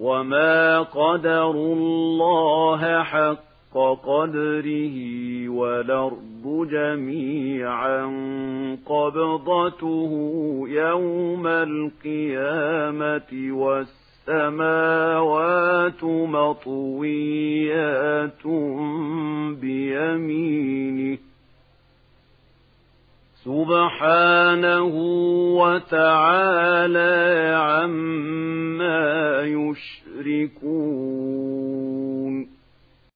وما قدروا الله حق قدره والأرض جميعا قبضته يوم القيامة والسماوات مطويات بيمينه سبحانه وتعالى عما يشركون